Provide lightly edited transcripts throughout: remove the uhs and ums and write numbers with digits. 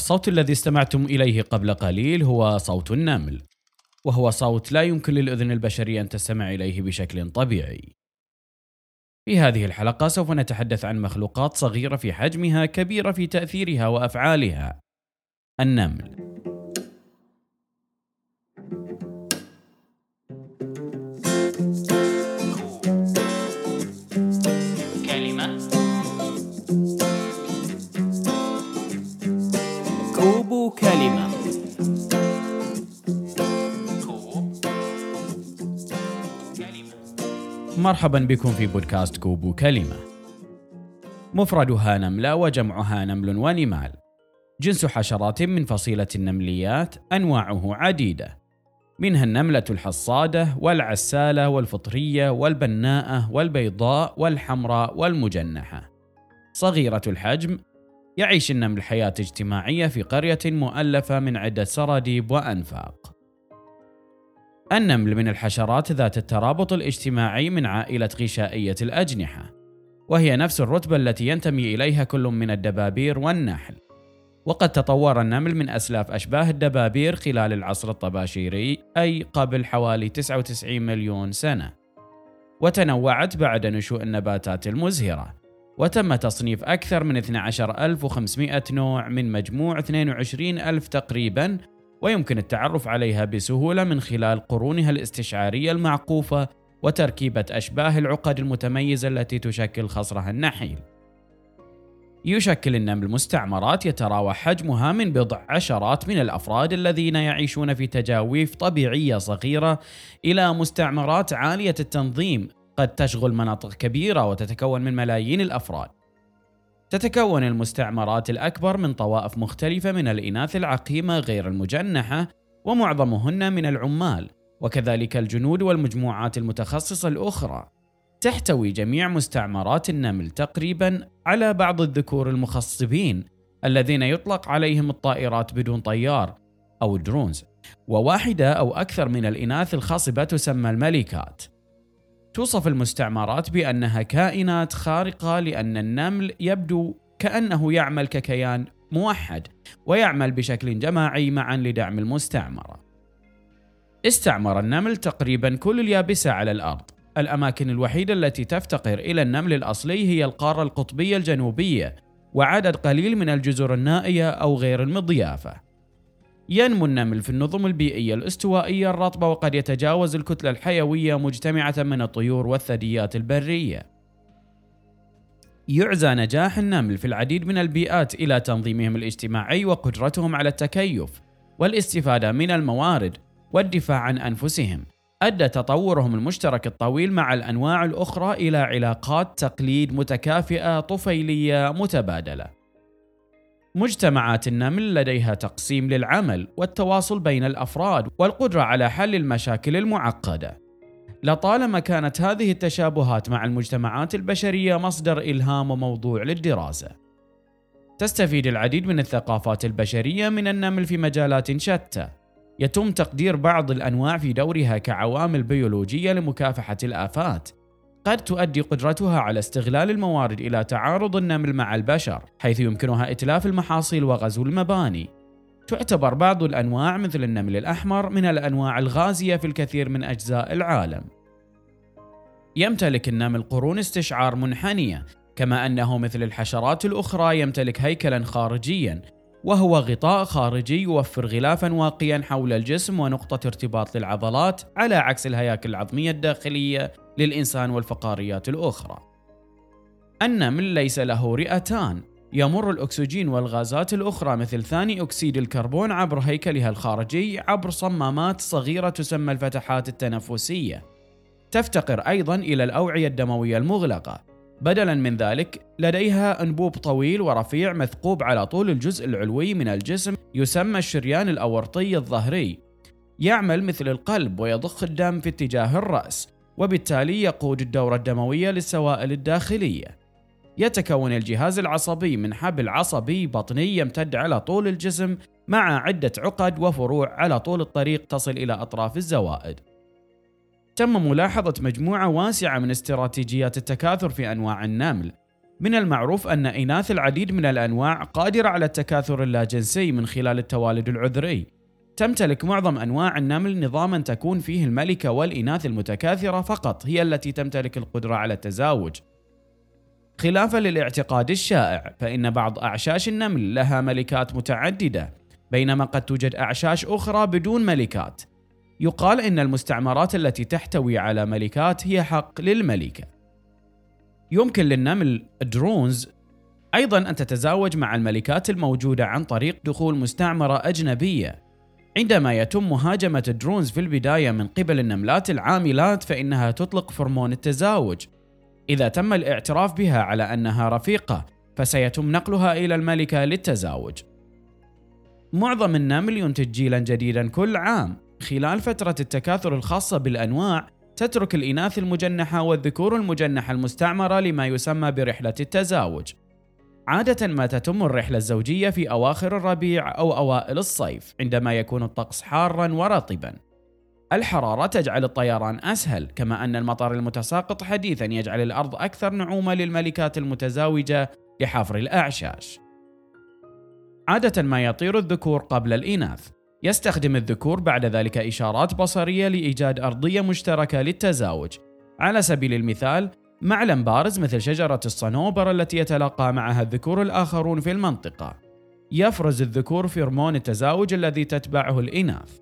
الصوت الذي استمعتم إليه قبل قليل هو صوت النمل، وهو صوت لا يمكن للأذن البشرية أن تستمع إليه بشكل طبيعي. في هذه الحلقة سوف نتحدث عن مخلوقات صغيرة في حجمها، كبيرة في تأثيرها وأفعالها. النمل. كوبو كلمة. مرحبا بكم في بودكاست كوبو كلمة. مفردها نملة وجمعها نمل ونمال. جنس حشرات من فصيلة النمليات، أنواعه عديدة، منها النملة الحصادة والعسالة والفطرية والبناءة والبيضاء والحمراء والمجنحة. صغيرة الحجم، يعيش النمل حياة اجتماعية في قرية مؤلفة من عدة سراديب وأنفاق. النمل من الحشرات ذات الترابط الاجتماعي من عائلة غشائية الأجنحة، وهي نفس الرتبة التي ينتمي إليها كل من الدبابير والنحل. وقد تطور النمل من أسلاف أشباه الدبابير خلال العصر الطباشيري، أي قبل حوالي 99 مليون سنة، وتنوعت بعد نشوء النباتات المزهرة، وتم تصنيف أكثر من 12,500 نوع من مجموع 22,000 تقريباً، ويمكن التعرف عليها بسهولة من خلال قرونها الاستشعارية المعقوفة وتركيبة أشباه العقد المتميزة التي تشكل خصرها النحيل. يشكل النمل مستعمرات يتراوح حجمها من بضع عشرات من الأفراد الذين يعيشون في تجاويف طبيعية صغيرة إلى مستعمرات عالية التنظيم قد تشغل مناطق كبيرة وتتكون من ملايين الأفراد. تتكون المستعمرات الأكبر من طوائف مختلفة من الإناث العقيمة غير المجنحة، ومعظمهن من العمال، وكذلك الجنود والمجموعات المتخصصة الأخرى. تحتوي جميع مستعمرات النمل تقريباً على بعض الذكور المخصبين الذين يطلق عليهم الطائرات بدون طيار أو درونز، وواحدة أو أكثر من الإناث الخصبة تسمى الملكات. توصف المستعمرات بأنها كائنات خارقة لأن النمل يبدو كأنه يعمل ككيان موحد ويعمل بشكل جماعي معا لدعم المستعمرة. استعمر النمل تقريبا كل اليابسة على الأرض. الأماكن الوحيدة التي تفتقر إلى النمل الأصلي هي القارة القطبية الجنوبية، وعدد قليل من الجزر النائية أو غير المضيافة. ينمو النمل في النظم البيئية الاستوائية الرطبة، وقد يتجاوز الكتلة الحيوية مجتمعة من الطيور والثدييات البرية. يعزى نجاح النمل في العديد من البيئات إلى تنظيمهم الاجتماعي وقدرتهم على التكيف والاستفادة من الموارد والدفاع عن أنفسهم. أدى تطورهم المشترك الطويل مع الأنواع الأخرى إلى علاقات تقليد متكافئة طفيلية متبادلة. مجتمعات النمل لديها تقسيم للعمل والتواصل بين الأفراد والقدرة على حل المشاكل المعقدة. لطالما كانت هذه التشابهات مع المجتمعات البشرية مصدر إلهام وموضوع للدراسة. تستفيد العديد من الثقافات البشرية من النمل في مجالات شتى. يتم تقدير بعض الأنواع في دورها كعوامل بيولوجية لمكافحة الآفات. قد تؤدي قدرتها على استغلال الموارد إلى تعارض النمل مع البشر، حيث يمكنها إتلاف المحاصيل وغزو المباني. تعتبر بعض الأنواع مثل النمل الأحمر من الأنواع الغازية في الكثير من أجزاء العالم. يمتلك النمل قرون استشعار منحنية، كما أنه مثل الحشرات الأخرى يمتلك هيكلاً خارجياً، وهو غطاء خارجي يوفر غلافاً واقياً حول الجسم ونقطة ارتباط للعضلات، على عكس الهياكل العظمية الداخلية للإنسان والفقاريات الأخرى. النمل ليس له رئتان. يمر الأكسجين والغازات الأخرى مثل ثاني أكسيد الكربون عبر هيكلها الخارجي عبر صمامات صغيرة تسمى الفتحات التنفسية. تفتقر أيضاً إلى الأوعية الدموية المغلقة. بدلاً من ذلك لديها أنبوب طويل ورفيع مثقوب على طول الجزء العلوي من الجسم، يسمى الشريان الأورطي الظهري. يعمل مثل القلب ويضخ الدم في اتجاه الرأس، وبالتالي يقود الدورة الدموية للسوائل الداخلية. يتكون الجهاز العصبي من حبل عصبي بطني يمتد على طول الجسم مع عدة عقد وفروع على طول الطريق تصل إلى أطراف الزوائد. تم ملاحظة مجموعة واسعة من استراتيجيات التكاثر في أنواع النمل، من المعروف أن إناث العديد من الأنواع قادرة على التكاثر اللاجنسي من خلال التوالد العذري. تمتلك معظم أنواع النمل نظاماً تكون فيه الملكة والإناث المتكاثرة فقط هي التي تمتلك القدرة على التزاوج. خلافاً للاعتقاد الشائع، فإن بعض أعشاش النمل لها ملكات متعددة، بينما قد توجد أعشاش أخرى بدون ملكات. يقال إن المستعمرات التي تحتوي على ملكات هي حق للملكة. يمكن للنمل درونز أيضاً أن تتزاوج مع الملكات الموجودة عن طريق دخول مستعمرة أجنبية. عندما يتم مهاجمة الدرونز في البداية من قبل النملات العاملات، فإنها تطلق فرمون التزاوج. إذا تم الاعتراف بها على أنها رفيقة، فسيتم نقلها إلى الملكة للتزاوج. معظم النمل ينتج جيلاً جديداً كل عام. خلال فترة التكاثر الخاصة بالأنواع، تترك الإناث المجنحة والذكور المجنحة المستعمرة لما يسمى برحلة التزاوج. عادة ما تتم الرحلة الزوجية في أواخر الربيع أو أوائل الصيف، عندما يكون الطقس حاراً ورطباً. الحرارة تجعل الطيران أسهل، كما أن المطر المتساقط حديثاً يجعل الأرض أكثر نعومة للملكات المتزاوجة لحفر الأعشاش. عادة ما يطير الذكور قبل الإناث. يستخدم الذكور بعد ذلك إشارات بصرية لإيجاد أرضية مشتركة للتزاوج. على سبيل المثال، معلم بارز مثل شجرة الصنوبر التي يتلاقى معها الذكور الآخرون في المنطقة. يفرز الذكور فيرمون التزاوج الذي تتبعه الإناث.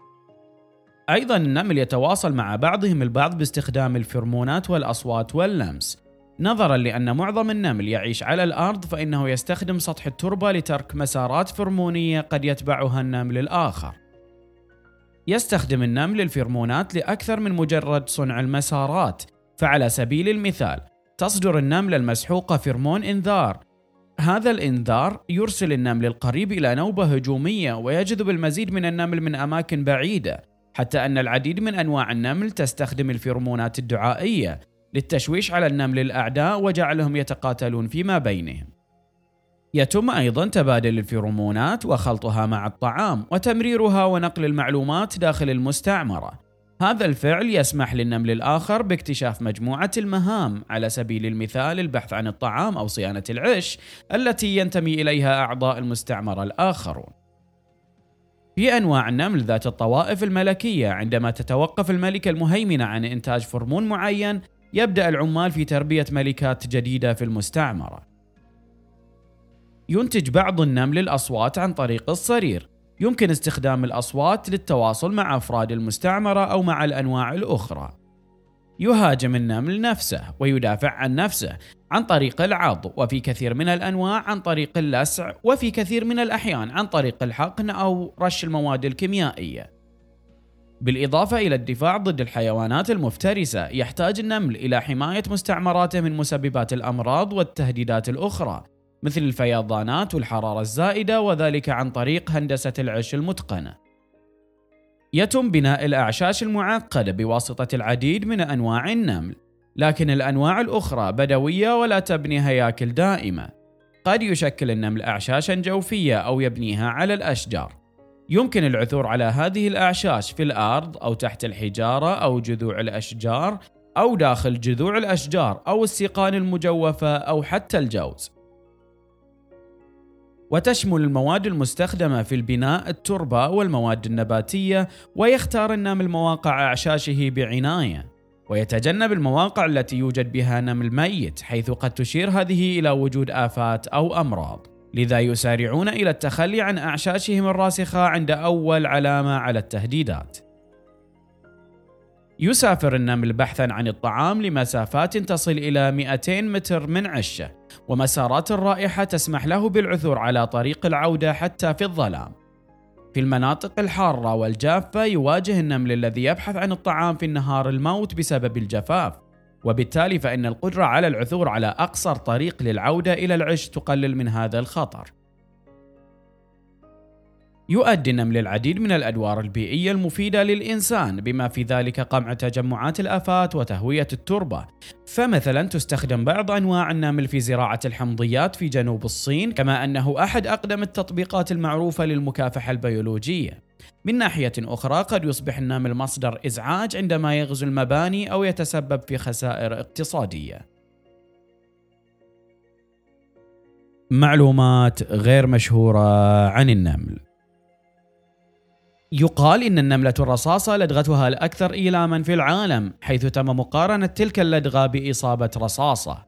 أيضاً النمل يتواصل مع بعضهم البعض باستخدام الفيرمونات والأصوات واللمس. نظراً لأن معظم النمل يعيش على الأرض، فإنه يستخدم سطح التربة لترك مسارات فيرمونية قد يتبعها النمل الآخر. يستخدم النمل الفيرمونات لأكثر من مجرد صنع المسارات. فعلى سبيل المثال، تصدر النملة المسحوقة فيرمون إنذار. هذا الإنذار يرسل النمل القريب إلى نوبة هجومية، ويجذب المزيد من النمل من أماكن بعيدة، حتى أن العديد من أنواع النمل تستخدم الفيرمونات الدعائية للتشويش على النمل الأعداء وجعلهم يتقاتلون فيما بينهم. يتم أيضاً تبادل الفيرومونات وخلطها مع الطعام وتمريرها ونقل المعلومات داخل المستعمرة. هذا الفعل يسمح للنمل الآخر باكتشاف مجموعة المهام، على سبيل المثال البحث عن الطعام أو صيانة العش التي ينتمي إليها أعضاء المستعمرة الآخرون. في أنواع النمل ذات الطوائف الملكية، عندما تتوقف الملكة المهيمنة عن إنتاج فرمون معين، يبدأ العمال في تربية ملكات جديدة في المستعمرة. ينتج بعض النمل الأصوات عن طريق الصرير. يمكن استخدام الأصوات للتواصل مع أفراد المستعمرة أو مع الأنواع الأخرى. يهاجم النمل نفسه ويدافع عن نفسه عن طريق العض، وفي كثير من الأنواع عن طريق اللسع، وفي كثير من الأحيان عن طريق الحقن أو رش المواد الكيميائية. بالإضافة إلى الدفاع ضد الحيوانات المفترسة، يحتاج النمل إلى حماية مستعمراته من مسببات الأمراض والتهديدات الأخرى مثل الفيضانات والحرارة الزائدة، وذلك عن طريق هندسة العش المتقنة. يتم بناء الأعشاش المعقدة بواسطة العديد من أنواع النمل، لكن الأنواع الأخرى بدوية ولا تبني هياكل دائمة. قد يشكل النمل أعشاشا جوفية أو يبنيها على الأشجار. يمكن العثور على هذه الأعشاش في الأرض أو تحت الحجارة أو جذوع الأشجار أو داخل جذوع الأشجار أو السيقان المجوفة أو حتى الجوز. وتشمل المواد المستخدمة في البناء التربة والمواد النباتية، ويختار النمل مواقع أعشاشه بعناية، ويتجنب المواقع التي يوجد بها نمل ميت، حيث قد تشير هذه إلى وجود آفات أو أمراض. لذا يسارعون إلى التخلي عن أعشاشهم الراسخة عند أول علامة على التهديدات. يسافر النمل بحثاً عن الطعام لمسافات تصل إلى 200 متر من عشه، ومسارات الرائحة تسمح له بالعثور على طريق العودة حتى في الظلام. في المناطق الحارة والجافة يواجه النمل الذي يبحث عن الطعام في النهار الموت بسبب الجفاف، وبالتالي فإن القدرة على العثور على أقصر طريق للعودة إلى العش تقلل من هذا الخطر. يؤدي النمل العديد من الأدوار البيئية المفيدة للإنسان، بما في ذلك قمع تجمعات الآفات وتهوية التربة. فمثلا تستخدم بعض أنواع النمل في زراعة الحمضيات في جنوب الصين، كما أنه أحد أقدم التطبيقات المعروفة للمكافحة البيولوجية. من ناحية أخرى قد يصبح النمل مصدر إزعاج عندما يغزو المباني أو يتسبب في خسائر اقتصادية. معلومات غير مشهورة عن النمل. يقال إن النملة الرصاصة لدغتها الأكثر إيلاما في العالم، حيث تم مقارنة تلك اللدغة بإصابة رصاصة.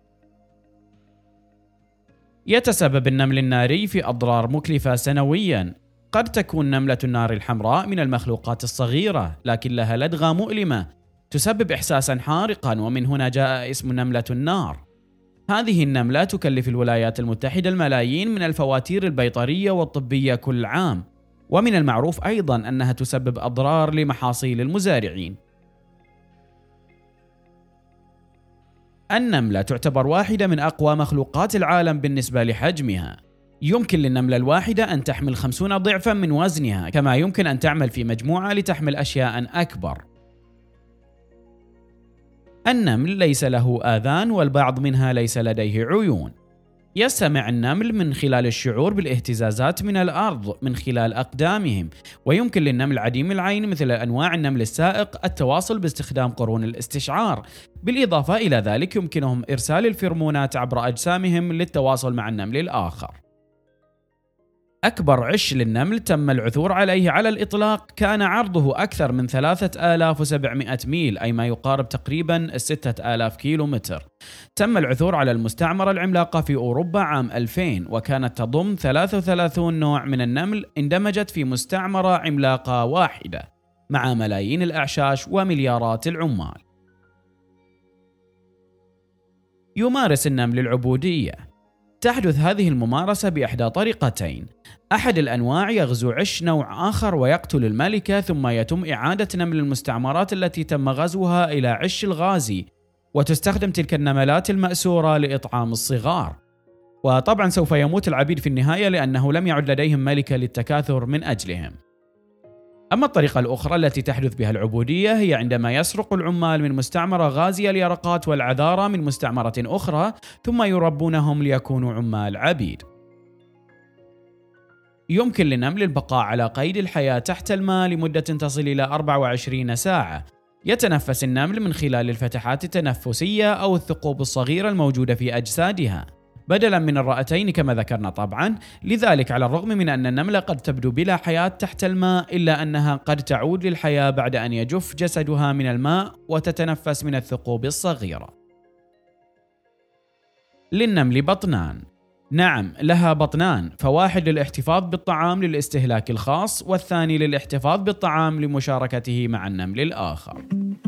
يتسبب النمل الناري في أضرار مكلفة سنوياً. قد تكون نملة النار الحمراء من المخلوقات الصغيرة، لكن لها لدغة مؤلمة تسبب إحساساً حارقاً، ومن هنا جاء اسم نملة النار. هذه النملة تكلف الولايات المتحدة الملايين من الفواتير البيطرية والطبية كل عام، ومن المعروف أيضاً أنها تسبب أضرار لمحاصيل المزارعين. النملة تعتبر واحدة من أقوى مخلوقات العالم بالنسبة لحجمها. يمكن للنملة الواحدة أن تحمل 50 ضعفاً من وزنها، كما يمكن أن تعمل في مجموعة لتحمل أشياء أكبر. النمل ليس له آذان، والبعض منها ليس لديه عيون. يستمع النمل من خلال الشعور بالاهتزازات من الأرض من خلال أقدامهم، ويمكن للنمل عديم العين مثل أنواع النمل السائق التواصل باستخدام قرون الاستشعار. بالإضافة إلى ذلك يمكنهم إرسال الفيرمونات عبر أجسامهم للتواصل مع النمل الآخر. أكبر عش للنمل تم العثور عليه على الإطلاق كان عرضه أكثر من 3700 ميل، أي ما يقارب تقريباً 6000 كيلومتر. تم العثور على المستعمرة العملاقة في أوروبا عام 2000، وكانت تضم 33 نوع من النمل اندمجت في مستعمرة عملاقة واحدة مع ملايين الأعشاش ومليارات العمال. يمارس النمل العبودية. تحدث هذه الممارسة بإحدى طريقتين: أحد الأنواع يغزو عش نوع آخر ويقتل الملكة، ثم يتم إعادة نمل المستعمرات التي تم غزوها إلى عش الغازي، وتستخدم تلك النملات المأسورة لإطعام الصغار. وطبعا سوف يموت العبيد في النهاية لأنه لم يعد لديهم ملكة للتكاثر من أجلهم. أما الطريقة الأخرى التي تحدث بها العبودية هي عندما يسرق العمال من مستعمرة غازية اليرقات والعذارى من مستعمرة أخرى، ثم يربونهم ليكونوا عمال عبيد. يمكن للنمل البقاء على قيد الحياة تحت الماء لمدة تصل إلى 24 ساعة. يتنفس النمل من خلال الفتحات التنفسية أو الثقوب الصغيرة الموجودة في أجسادها، بدلاً من الرئتين كما ذكرنا طبعاً. لذلك على الرغم من أن النملة قد تبدو بلا حياة تحت الماء، إلا أنها قد تعود للحياة بعد أن يجف جسدها من الماء وتتنفس من الثقوب الصغيرة. للنمل بطنان. نعم، لها بطنان، فواحد للاحتفاظ بالطعام للاستهلاك الخاص، والثاني للاحتفاظ بالطعام لمشاركته مع النمل الآخر.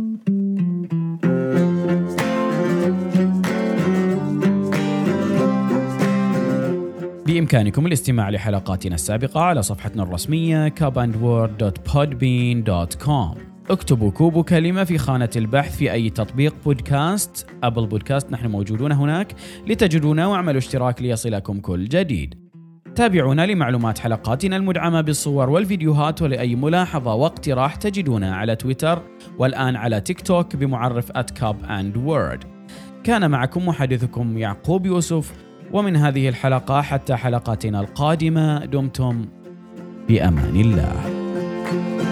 بإمكانكم الاستماع لحلقاتنا السابقة على صفحتنا الرسمية cubandword.podbean.com. اكتبوا كوب كلمة في خانة البحث في أي تطبيق بودكاست. أبل بودكاست نحن موجودون هناك لتجدونا، واعملوا اشتراك ليصلكم كل جديد. تابعونا لمعلومات حلقاتنا المدعمة بالصور والفيديوهات، ولأي ملاحظة واقتراح تجدونا على تويتر والآن على تيك توك بمعرف @cubandword. كان معكم محدثكم يعقوب يوسف، ومن هذه الحلقة حتى حلقاتنا القادمة دمتم بأمان الله.